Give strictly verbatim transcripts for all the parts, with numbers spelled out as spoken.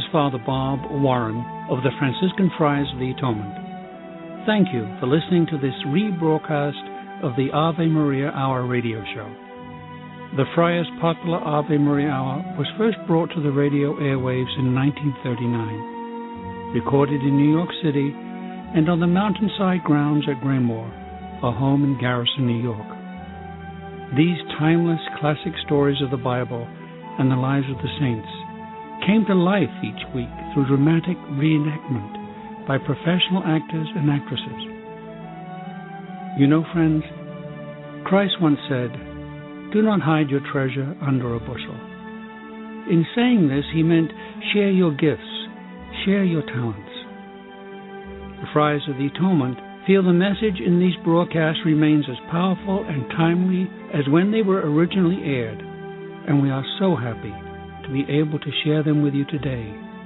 Father Bob Warren of the Franciscan Friars of the Atonement. Thank you for listening to this rebroadcast of the Ave Maria Hour radio show. The Friars' popular Ave Maria Hour was first brought to the radio airwaves in nineteen thirty-nine, recorded in New York City and on the mountainside grounds at Graymoor, a home in Garrison, New York. These timeless classic stories of the Bible and the lives of the saints came to life each week through dramatic reenactment by professional actors and actresses. You know, friends, Christ once said, "Do not hide your treasure under a bushel." In saying this, he meant share your gifts, share your talents. The Friars of the Atonement feel the message in these broadcasts remains as powerful and timely as when they were originally aired, and we are so happy to be able to share them with you today.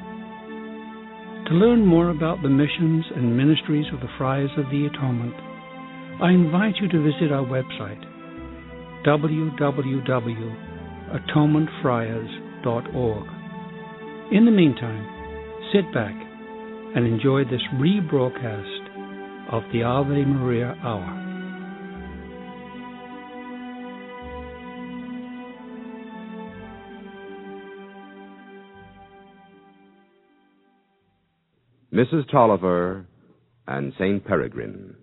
To learn more about the missions and ministries of the Friars of the Atonement, I invite you to visit our website, w w w dot atonement friars dot org. In the meantime, sit back and enjoy this rebroadcast of the Ave Maria Hour. Missus Tolliver and Saint Peregrine.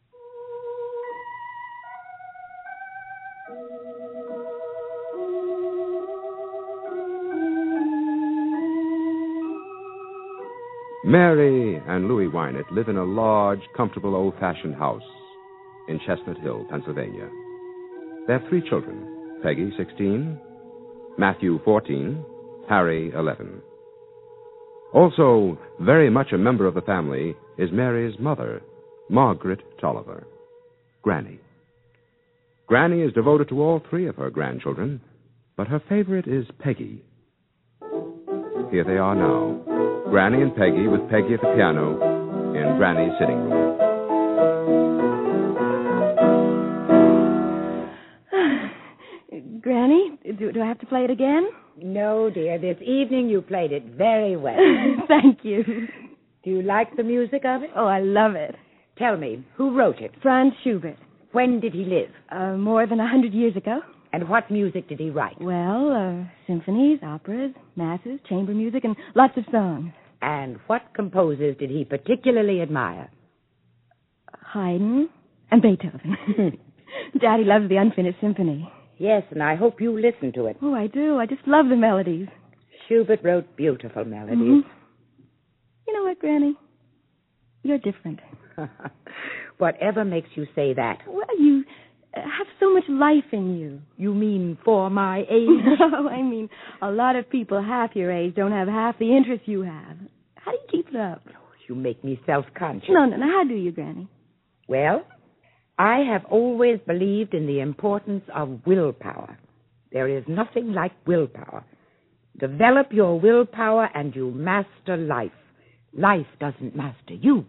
Mary and Louis Wynett live in a large, comfortable, old-fashioned house in Chestnut Hill, Pennsylvania. They have three children, Peggy, sixteen, Matthew, fourteen, Harry, eleven. Also, very much a member of the family is Mary's mother, Margaret Tolliver, Granny. Granny is devoted to all three of her grandchildren, but her favorite is Peggy. Here they are now, Granny and Peggy, with Peggy at the piano in Granny's sitting room. Granny, do, do I have to play it again? No, dear. This evening you played it very well. Thank you. Do you like the music of it? Oh, I love it. Tell me, who wrote it? Franz Schubert. When did he live? Uh, more than a hundred years ago. And what music did he write? Well, uh, symphonies, operas, masses, chamber music, and lots of songs. And what composers did he particularly admire? Haydn and Beethoven. Daddy loves the Unfinished Symphony. Yes, and I hope you listen to it. Oh, I do. I just love the melodies. Schubert wrote beautiful melodies. Mm-hmm. You know what, Granny? You're different. Whatever makes you say that? Well, you have so much life in you. You mean for my age? No, I mean a lot of people half your age don't have half the interest you have. How do you keep it up? You make me self-conscious. No, no, no. How do you, Granny? Well, I have always believed in the importance of willpower. There is nothing like willpower. Develop your willpower and you master life. Life doesn't master you.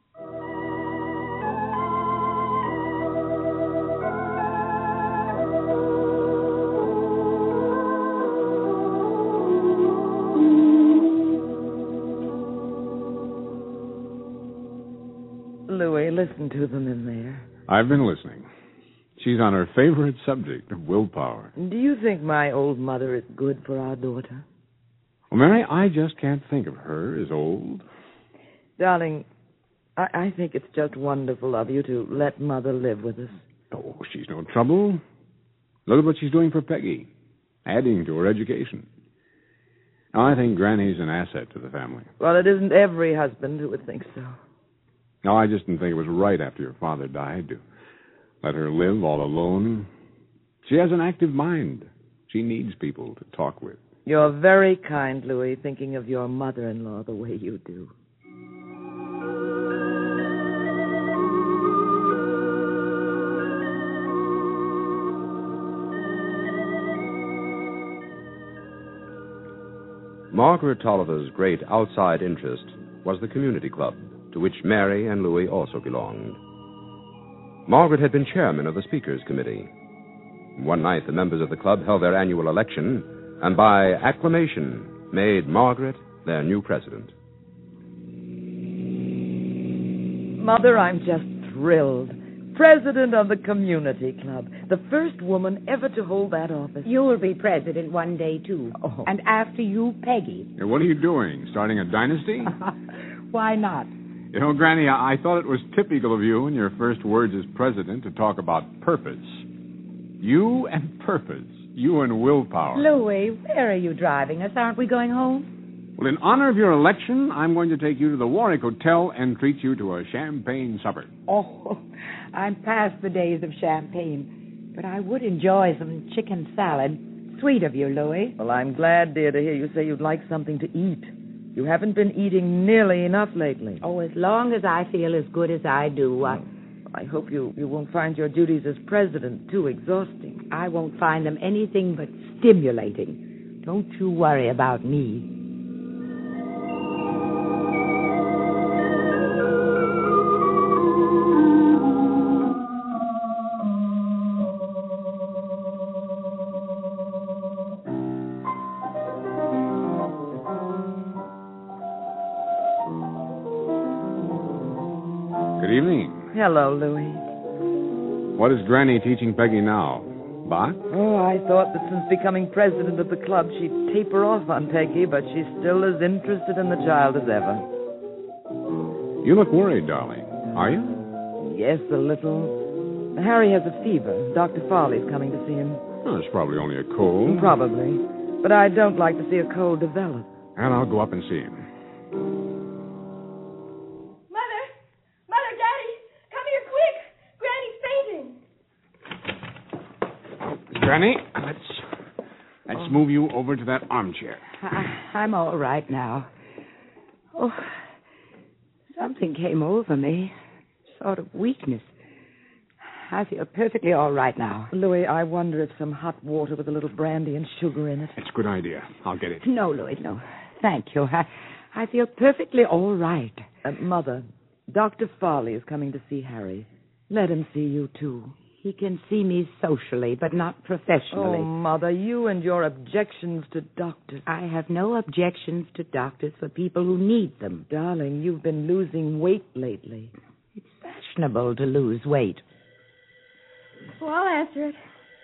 Louis, listen to them in there. I've been listening. She's on her favorite subject of willpower. Do you think my old mother is good for our daughter? Well, Mary, I just can't think of her as old. Darling, I, I think it's just wonderful of you to let Mother live with us. Oh, she's no trouble. Look at what she's doing for Peggy, adding to her education. Now, I think Granny's an asset to the family. Well, it isn't every husband who would think so. No, I just didn't think it was right after your father died to let her live all alone. She has an active mind. She needs people to talk with. You're very kind, Louis, thinking of your mother-in-law the way you do. Margaret Tolliver's great outside interest was the community club, to which Mary and Louis also belonged. Margaret had been chairman of the Speakers Committee. One night, the members of the club held their annual election, and by acclamation made Margaret their new president. Mother, I'm just thrilled. President of the community club. The first woman ever to hold that office. You'll be president one day, too. Oh. And after you, Peggy. Hey, what are you doing? Starting a dynasty? Why not? You know, Granny, I-, I thought it was typical of you in your first words as president to talk about purpose. You and purpose. You and willpower. Louis, where are you driving us? Aren't we going home? Well, in honor of your election, I'm going to take you to the Warwick Hotel and treat you to a champagne supper. Oh, I'm past the days of champagne, but I would enjoy some chicken salad. Sweet of you, Louis. Well, I'm glad, dear, to hear you say you'd like something to eat. You haven't been eating nearly enough lately. Oh, as long as I feel as good as I do, I... I hope you, you won't find your duties as president too exhausting. I won't find them anything but stimulating. Don't you worry about me. Good evening. Hello, Louis. What is Granny teaching Peggy now? Bach? Oh, I thought that since becoming president of the club, she'd taper off on Peggy, but she's still as interested in the child as ever. You look worried, darling. Are you? Yes, a little. Harry has a fever. Doctor Farley's coming to see him. Oh, it's probably only a cold. Probably. But I don't like to see a cold develop. And I'll go up and see him. Mother! Mother, Daddy! Come here quick! Granny's fainting. Granny, let's let's move you over to that armchair. I, I'm all right now. Oh, something came over me. Sort of weakness. I feel perfectly all right now. Louis, I wonder if some hot water with a little brandy and sugar in it. It's a good idea. I'll get it. No, Louis, no. Thank you. I, I feel perfectly all right. Uh, Mother, Doctor Farley is coming to see Harry. Let him see you, too. He can see me socially, but not professionally. Oh, Mother, you and your objections to doctors. I have no objections to doctors for people who need them. Darling, you've been losing weight lately. It's fashionable to lose weight. Well, I'll answer it.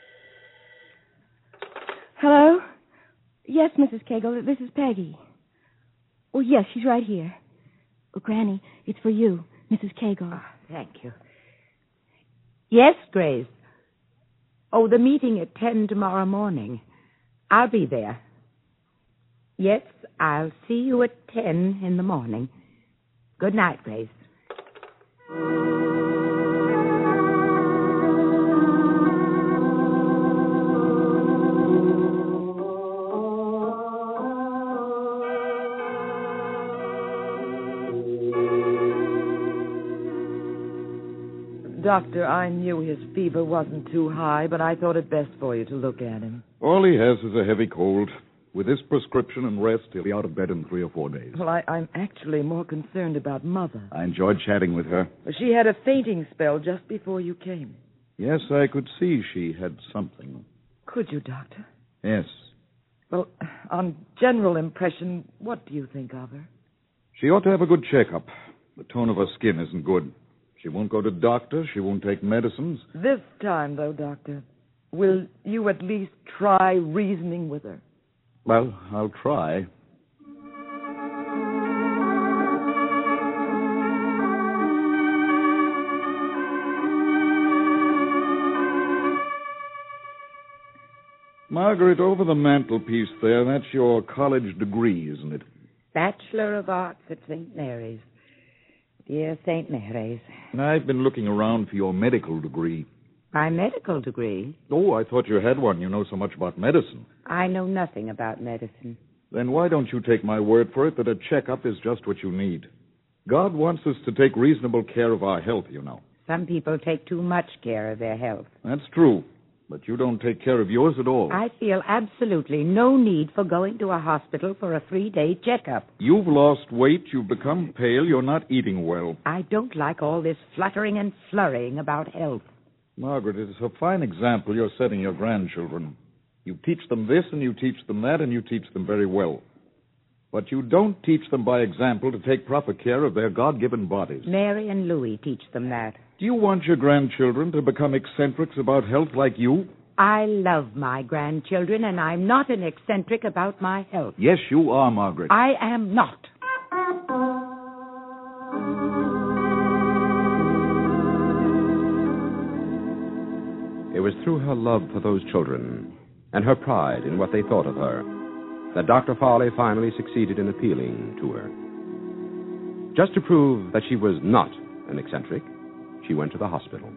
Hello? Yes, Missus Cagle, this is Peggy. Oh, yes, she's right here. Oh, Granny, it's for you, Missus Cagle. Oh, thank you. Yes, Grace. Oh, the meeting at ten tomorrow morning. I'll be there. Yes, I'll see you at ten in the morning. Good night, Grace. Doctor, I knew his fever wasn't too high, but I thought it best for you to look at him. All he has is a heavy cold. With this prescription and rest, he'll be out of bed in three or four days. Well, I, I'm actually more concerned about Mother. I enjoyed chatting with her. She had a fainting spell just before you came. Yes, I could see she had something. Could you, Doctor? Yes. Well, on general impression, what do you think of her? She ought to have a good checkup. The tone of her skin isn't good. She won't go to doctor. She won't take medicines. This time, though, Doctor, will you at least try reasoning with her? Well, I'll try. Margaret, over the mantelpiece there, that's your college degree, isn't it? Bachelor of Arts at Saint Mary's. Dear Saint Mary's. I've been looking around for your medical degree. My medical degree? Oh, I thought you had one. You know so much about medicine. I know nothing about medicine. Then why don't you take my word for it that a checkup is just what you need? God wants us to take reasonable care of our health, you know. Some people take too much care of their health. That's true. But you don't take care of yours at all. I feel absolutely no need for going to a hospital for a three-day checkup. You've lost weight. You've become pale. You're not eating well. I don't like all this fluttering and flurrying about health. Margaret, it's a fine example you're setting your grandchildren. You teach them this and you teach them that and you teach them very well. But you don't teach them by example to take proper care of their God-given bodies. Mary and Louis teach them that. Do you want your grandchildren to become eccentrics about health like you? I love my grandchildren, and I'm not an eccentric about my health. Yes, you are, Margaret. I am not. It was through her love for those children and her pride in what they thought of her that Doctor Farley finally succeeded in appealing to her. Just to prove that she was not an eccentric, she went to the hospital.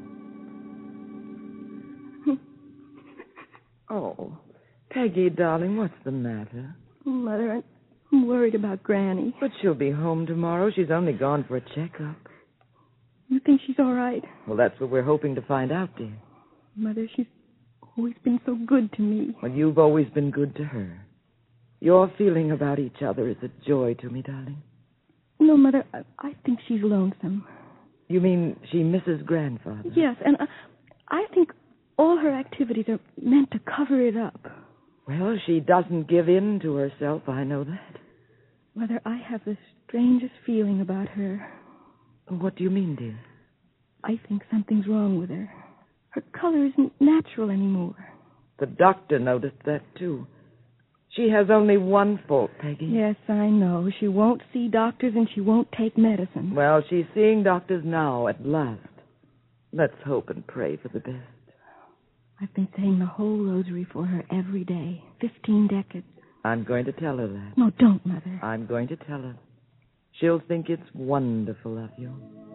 Oh, Peggy, darling, what's the matter? Mother, I'm worried about Granny. But she'll be home tomorrow. She's only gone for a checkup. You think she's all right? Well, that's what we're hoping to find out, dear. Mother, she's always been so good to me. Well, you've always been good to her. Your feeling about each other is a joy to me, darling. No, Mother, I, I think she's lonesome. You mean she misses grandfather? Yes, and I, I think all her activities are meant to cover it up. Well, she doesn't give in to herself, I know that. Mother, I have the strangest feeling about her. What do you mean, dear? I think something's wrong with her. Her color isn't natural anymore. The doctor noticed that, too. She has only one fault, Peggy. Yes, I know. She won't see doctors and she won't take medicine. Well, she's seeing doctors now, at last. Let's hope and pray for the best. I've been saying the whole rosary for her every day. Fifteen decades. I'm going to tell her that. No, don't, Mother. I'm going to tell her. She'll think it's wonderful of you.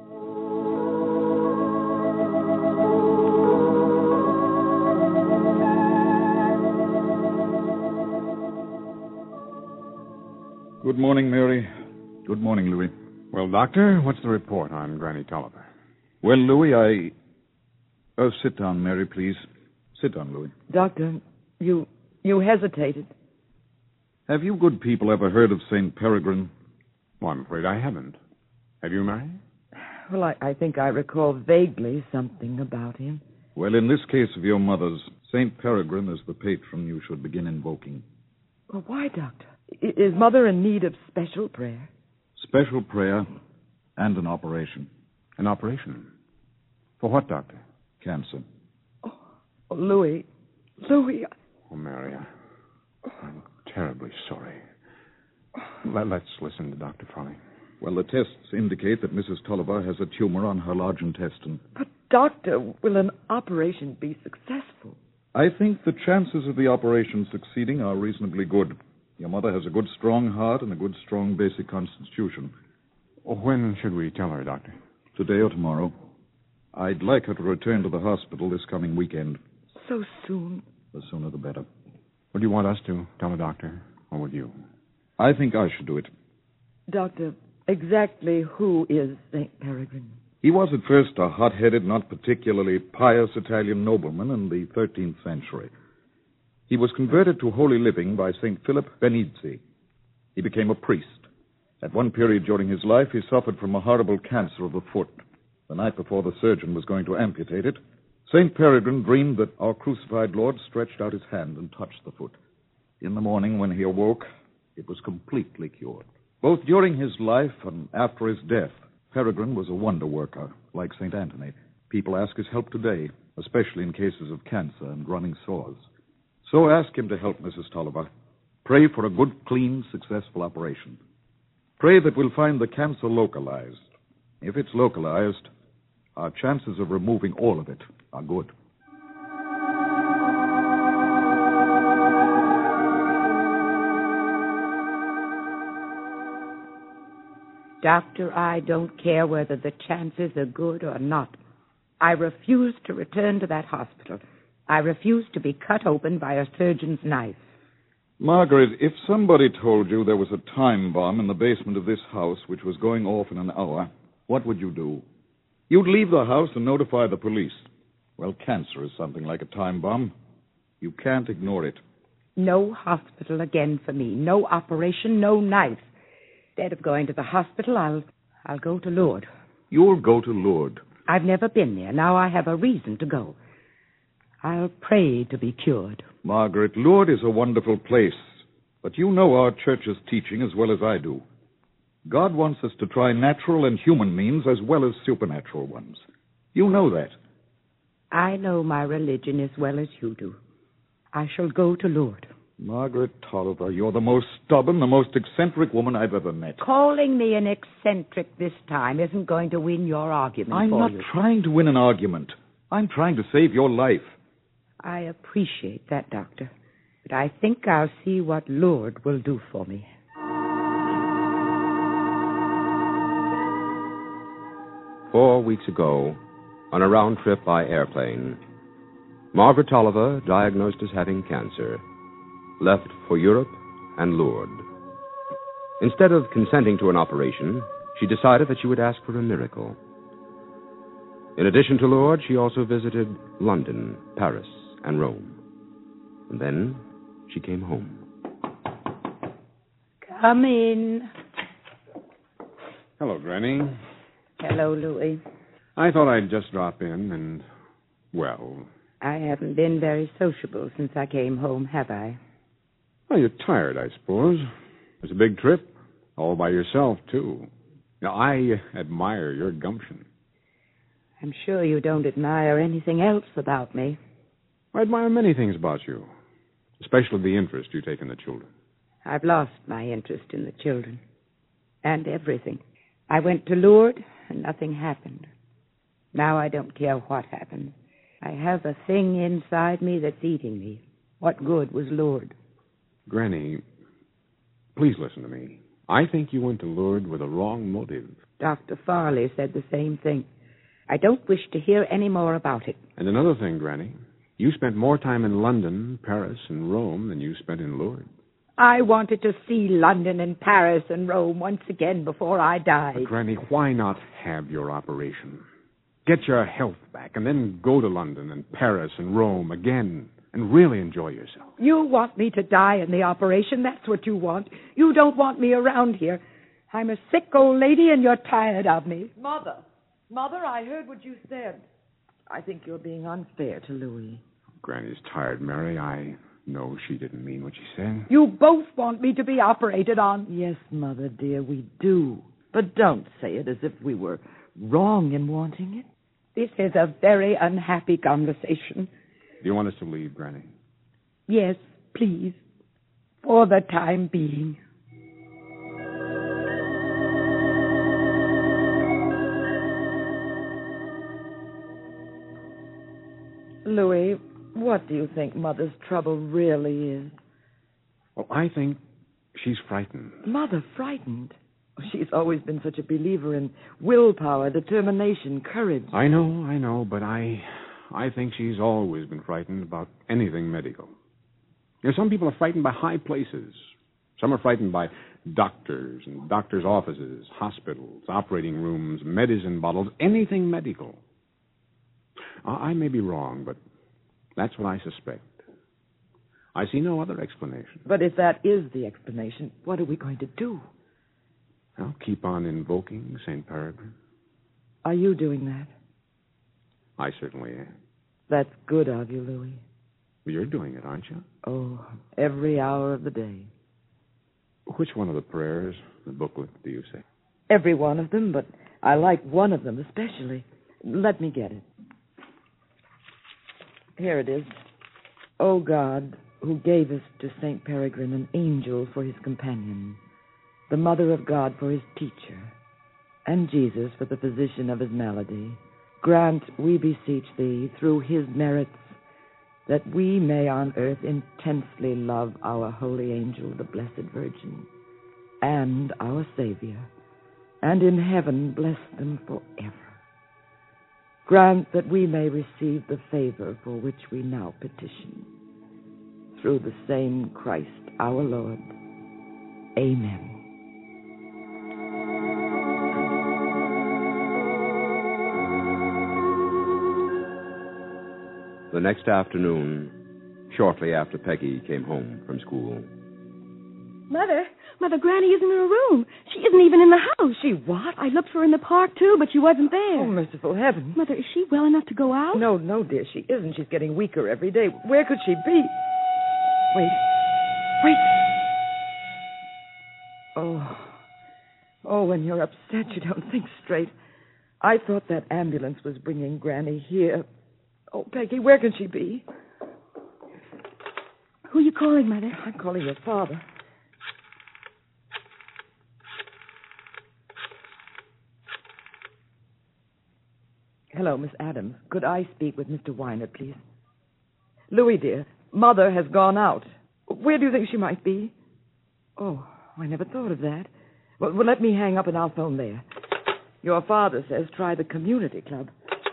Good morning, Mary. Good morning, Louis. Well, Doctor, what's the report on Granny Tolliver? Well, Louis, I... Oh, sit down, Mary, please. Sit down, Louis. Doctor, you... you hesitated. Have you good people ever heard of Saint Peregrine? Well, I'm afraid I haven't. Have you, Mary? Well, I, I think I recall vaguely something about him. Well, in this case of your mother's, Saint Peregrine is the patron you should begin invoking. Well, why, Doctor? I- is Mother in need of special prayer? Special prayer and an operation. An operation? For what, Doctor? Cancer. Oh, oh Louis. Louis. Oh, Mary, I'm terribly sorry. Let, let's listen to Doctor Farley. Well, the tests indicate that Missus Tolliver has a tumor on her large intestine. But, Doctor, will an operation be successful? I think the chances of the operation succeeding are reasonably good. Your mother has a good, strong heart and a good, strong basic constitution. When should we tell her, Doctor? Today or tomorrow. I'd like her to return to the hospital this coming weekend. So soon? The sooner the better. Would you want us to tell the doctor, or would you? I think I should do it. Doctor, exactly who is Saint Peregrine? He was at first a hot-headed, not particularly pious Italian nobleman in the thirteenth century. He was converted to holy living by Saint Philip Benizzi. He became a priest. At one period during his life, he suffered from a horrible cancer of the foot. The night before the surgeon was going to amputate it, Saint Peregrine dreamed that our crucified Lord stretched out his hand and touched the foot. In the morning, when he awoke, it was completely cured. Both during his life and after his death, Peregrine was a wonder worker, like Saint Anthony. People ask his help today, especially in cases of cancer and running sores. So ask him to help Missus Tolliver. Pray for a good, clean, successful operation. Pray that we'll find the cancer localized. If it's localized, our chances of removing all of it are good. Doctor, I don't care whether the chances are good or not. I refuse to return to that hospital. I refuse to be cut open by a surgeon's knife. Margaret, if somebody told you there was a time bomb in the basement of this house which was going off in an hour, what would you do? You'd leave the house and notify the police. Well, cancer is something like a time bomb. You can't ignore it. No hospital again for me. No operation, no knife. Instead of going to the hospital, I'll I'll go to Lourdes. You'll go to Lourdes. I've never been there. Now I have a reason to go. I'll pray to be cured. Margaret, Lourdes is a wonderful place. But you know our church's teaching as well as I do. God wants us to try natural and human means as well as supernatural ones. You know that. I know my religion as well as you do. I shall go to Lourdes. Margaret Tolliver, you're the most stubborn, the most eccentric woman I've ever met. Calling me an eccentric this time isn't going to win your argument I'm for not you. trying to win an argument. I'm trying to save your life. I appreciate that, Doctor. But I think I'll see what Lourdes will do for me. Four weeks ago, on a round trip by airplane, Margaret Tolliver, diagnosed as having cancer, left for Europe and Lourdes. Instead of consenting to an operation, she decided that she would ask for a miracle. In addition to Lourdes, she also visited London, Paris, and Rome. And then she came home. Come in. Hello, Granny. Hello, Louis. I thought I'd just drop in and, well... I haven't been very sociable since I came home, have I? Well, you're tired, I suppose. It's a big trip, all by yourself, too. Now, I admire your gumption. I'm sure you don't admire anything else about me. I admire many things about you, especially the interest you take in the children. I've lost my interest in the children and everything. I went to Lourdes and nothing happened. Now I don't care what happens. I have a thing inside me that's eating me. What good was Lourdes? Granny, please listen to me. I think you went to Lourdes with a wrong motive. Doctor Farley said the same thing. I don't wish to hear any more about it. And another thing, Granny, you spent more time in London, Paris, and Rome than you spent in Lourdes. I wanted to see London and Paris and Rome once again before I died. But, Granny, why not have your operation? Get your health back and then go to London and Paris and Rome again and really enjoy yourself. You want me to die in the operation? That's what you want. You don't want me around here. I'm a sick old lady and you're tired of me. Mother, Mother, I heard what you said. I think you're being unfair to Louis. Granny's tired, Mary. I know she didn't mean what she said. You both want me to be operated on. Yes, Mother, dear, we do. But don't say it as if we were wrong in wanting it. This is a very unhappy conversation. Do you want us to leave, Granny? Yes, please. For the time being. Louis, what do you think Mother's trouble really is? Well, I think she's frightened. Mother frightened? She's always been such a believer in willpower, determination, courage. I know, I know, but I I think she's always been frightened about anything medical. You know, some people are frightened by high places. Some are frightened by doctors and doctors' offices, hospitals, operating rooms, medicine bottles, anything medical. I may be wrong, but that's what I suspect. I see no other explanation. But if that is the explanation, what are we going to do? I'll keep on invoking Saint Peregrine. Are you doing that? I certainly am. That's good of you, Louis. You're doing it, aren't you? Oh, every hour of the day. Which one of the prayers, the booklet, do you say? Every one of them, but I like one of them especially. Let me get it. Here it is. O God, who gavest to Saint Peregrine an angel for his companion, the Mother of God for his teacher, and Jesus for the physician of his malady, grant, we beseech thee, through his merits, that we may on earth intensely love our holy angel, the Blessed Virgin, and our Savior, and in heaven bless them forever. Grant that we may receive the favor for which we now petition. Through the same Christ our Lord. Amen. The next afternoon, shortly after Peggy came home from school. Mother, Mother, Granny isn't in her room. She isn't even in the house. She what? I looked for her in the park, too, but she wasn't there. Oh, merciful heaven. Mother, is she well enough to go out? No, no, dear, she isn't. She's getting weaker every day. Where could she be? Wait. Wait. Oh. Oh, when you're upset, you don't think straight. I thought that ambulance was bringing Granny here. Oh, Peggy, where can she be? Who are you calling, Mother? I'm calling your father. Hello, Miss Adams. Could I speak with Mister Weiner, please? Louis, dear, Mother has gone out. Where do you think she might be? Oh, I never thought of that. Well, well, let me hang up and I'll phone there. Your father says try the community club.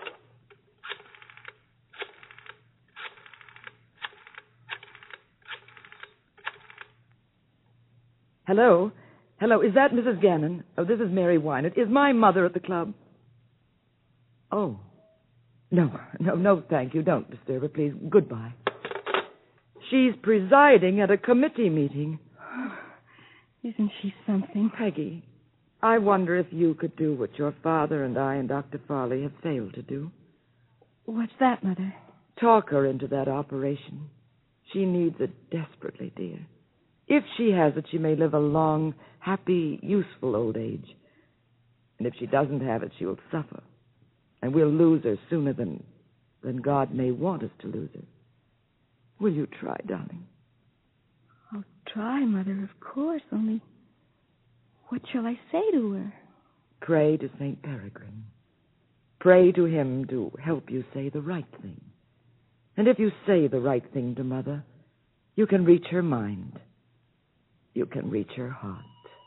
Hello? Hello, is that Missus Gannon? Oh, this is Mary Wynant. Is my mother at the club? Oh. No, no, no, thank you. Don't disturb her, please. Goodbye. She's presiding at a committee meeting. Isn't she something? Peggy, I wonder if you could do what your father and I and Doctor Farley have failed to do. What's that, Mother? Talk her into that operation. She needs it desperately, dear. If she has it, she may live a long, happy, useful old age. And if she doesn't have it, she will suffer. And we'll lose her sooner than, than God may want us to lose her. Will you try, darling? I'll try, Mother, of course, only what shall I say to her? Pray to Saint Peregrine. Pray to him to help you say the right thing. And if you say the right thing to Mother, you can reach her mind. You can reach her heart.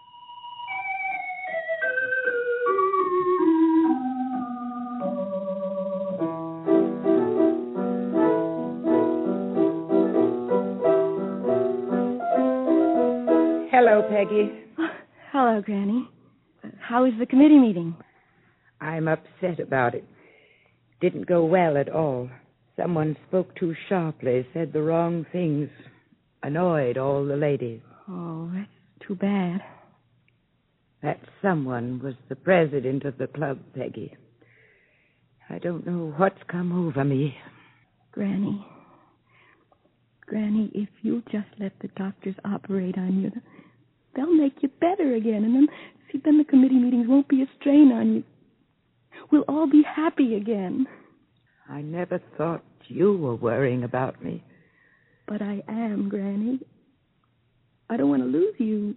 Hello, Peggy. Oh, hello, Granny. Uh, how is the committee meeting? I'm upset about it. Didn't go well at all. Someone spoke too sharply, said the wrong things, annoyed all the ladies. Oh, that's too bad. That someone was the president of the club, Peggy. I don't know what's come over me. Granny. Granny, if you'll just let the doctors operate on you, they'll make you better again. And then, see, then the committee meetings won't be a strain on you. We'll all be happy again. I never thought you were worrying about me. But I am, Granny. I don't want to lose you.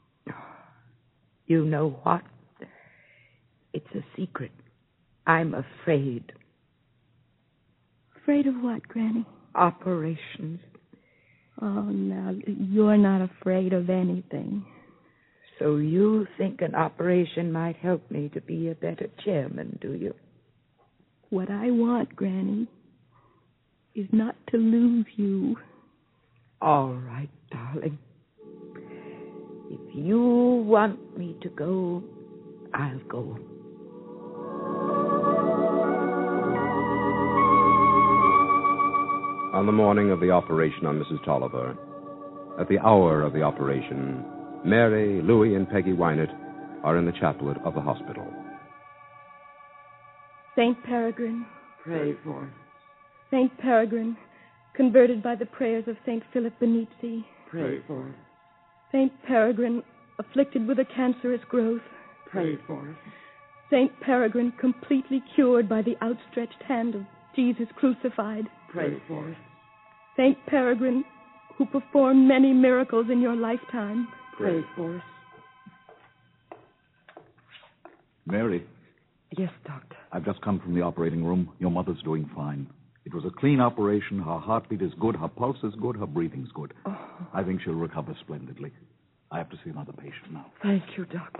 You know what? It's a secret. I'm afraid. Afraid of what, Granny? Operations. Oh, now, you're not afraid of anything. So you think an operation might help me to be a better chairman, do you? What I want, Granny, is not to lose you. All right, darling. If you want me to go, I'll go. On the morning of the operation on Missus Tolliver, at the hour of the operation, Mary, Louis, and Peggy Wynant are in the chapel of the hospital. Saint Peregrine. Pray for us. Saint Peregrine, converted by the prayers of Saint Philip Benizi. Pray for us. Saint Peregrine, afflicted with a cancerous growth. Pray for us. Saint Peregrine, completely cured by the outstretched hand of Jesus crucified. Pray for us. Saint Peregrine, who performed many miracles in your lifetime. Pray for us. Mary. Yes, Doctor. I've just come from the operating room. Your mother's doing fine. It was a clean operation. Her heartbeat is good. Her pulse is good. Her breathing's good. Oh. I think she'll recover splendidly. I have to see another patient now. Thank you, Doctor.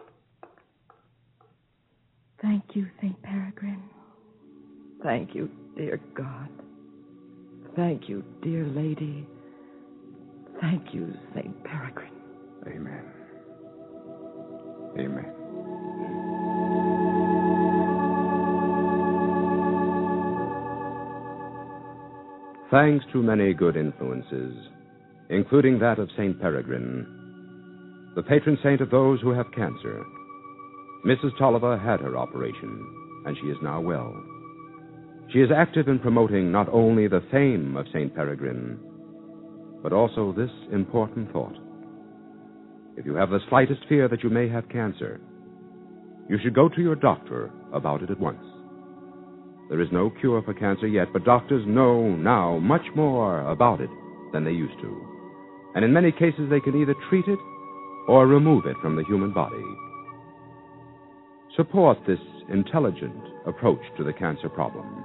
Thank you, Saint Peregrine. Thank you, dear God. Thank you, dear lady. Thank you, Saint Peregrine. Amen. Amen. Thanks to many good influences, including that of Saint Peregrine, the patron saint of those who have cancer, Missus Tolliver had her operation, and she is now well. She is active in promoting not only the fame of Saint Peregrine, but also this important thought. if you have the slightest fear that you may have cancer, you should go to your doctor about it at once. There is no cure for cancer yet, but doctors know now much more about it than they used to. And in many cases, they can either treat it or remove it from the human body. Support this intelligent approach to the cancer problem.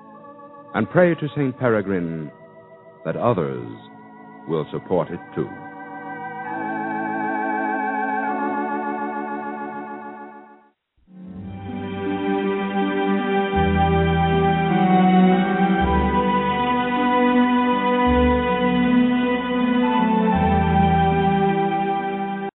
And pray to Saint Peregrine that others will support it too.